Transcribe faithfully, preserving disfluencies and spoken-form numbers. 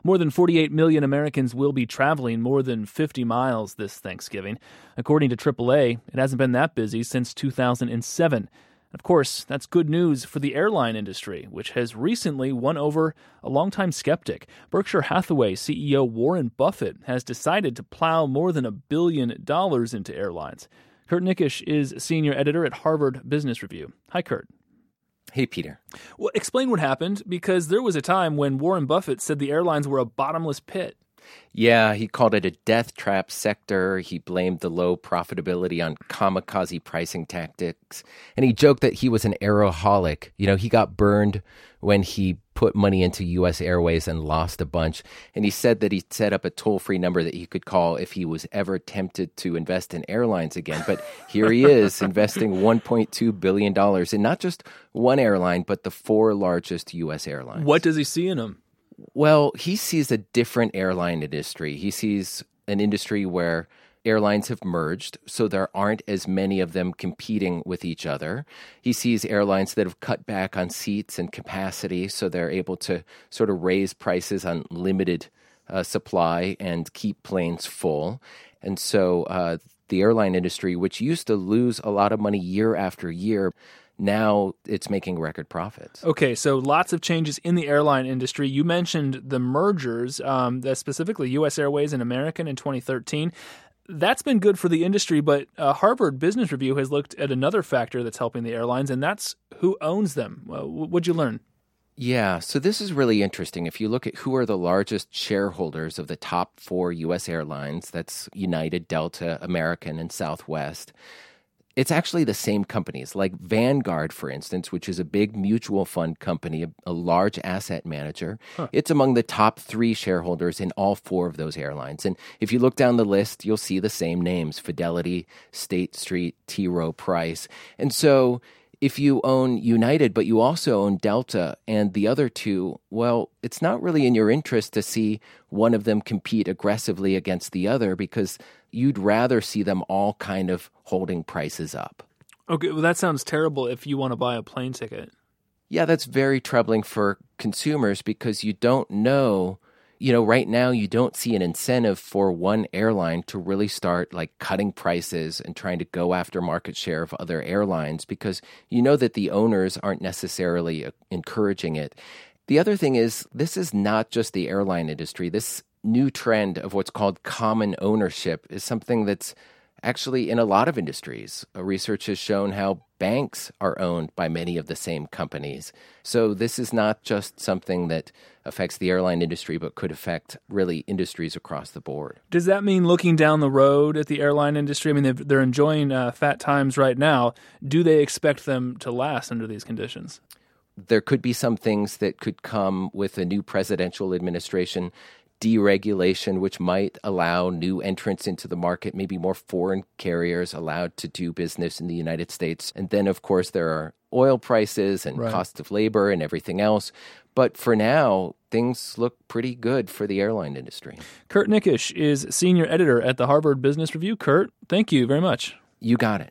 More than forty-eight million Americans will be traveling more than fifty miles this Thanksgiving. According to triple A, it hasn't been that busy since two thousand seven. Of course, that's good news for the airline industry, which has recently won over a longtime skeptic. Berkshire Hathaway C E O Warren Buffett has decided to plow more than a billion dollars into airlines. Kurt Nikisch is senior editor at Harvard Business Review. Hi, Kurt. Hey, Peter. Well, explain what happened, because there was a time when Warren Buffett said the airlines were a bottomless pit. Yeah, he called it a death trap sector. He blamed the low profitability on kamikaze pricing tactics. And he joked that he was an aeroholic. You know, he got burned when he put money into U S Airways and lost a bunch. And he said that he set up a toll-free number that he could call if he was ever tempted to invest in airlines again. But here he is investing one point two billion dollars in not just one airline, but the four largest U S airlines. What does he see in them? Well, he sees a different airline industry. He sees an industry where airlines have merged, so there aren't as many of them competing with each other. He sees airlines that have cut back on seats and capacity, so they're able to sort of raise prices on limited uh, supply and keep planes full. And so uh, the airline industry, which used to lose a lot of money year after year, now it's making record profits. Okay, so lots of changes in the airline industry. You mentioned the mergers, um, that specifically U S Airways and American in twenty thirteen. That's been good for the industry, but uh, Harvard Business Review has looked at another factor that's helping the airlines, and that's who owns them. Uh, what'd you learn? Yeah, so this is really interesting. If you look at who are the largest shareholders of the top four U S airlines, that's United, Delta, American, and Southwest, it's actually the same companies, like Vanguard, for instance, which is a big mutual fund company, a, a large asset manager. Huh. It's among the top three shareholders in all four of those airlines. And if you look down the list, you'll see the same names: Fidelity, State Street, T. Rowe Price. And so if you own United, but you also own Delta and the other two, well, it's not really in your interest to see one of them compete aggressively against the other, because you'd rather see them all kind of holding prices up. Okay, well, that sounds terrible if you want to buy a plane ticket. Yeah, that's very troubling for consumers, because you don't know, you know, right now you don't see an incentive for one airline to really start like cutting prices and trying to go after market share of other airlines, because you know that the owners aren't necessarily encouraging it. The other thing is, this is not just the airline industry. This new trend of what's called common ownership is something that's actually in a lot of industries. Research has shown how banks are owned by many of the same companies. So this is not just something that affects the airline industry, but could affect really industries across the board. Does that mean looking down the road at the airline industry? I mean, they're enjoying uh, fat times right now. Do they expect them to last under these conditions? There could be some things that could come with a new presidential administration. Deregulation, which might allow new entrants into the market, maybe more foreign carriers allowed to do business in the United States. And then, of course, there are oil prices and right. cost of labor and everything else. But for now, things look pretty good for the airline industry. Kurt Nikisch is senior editor at the Harvard Business Review. Kurt, thank you very much. You got it.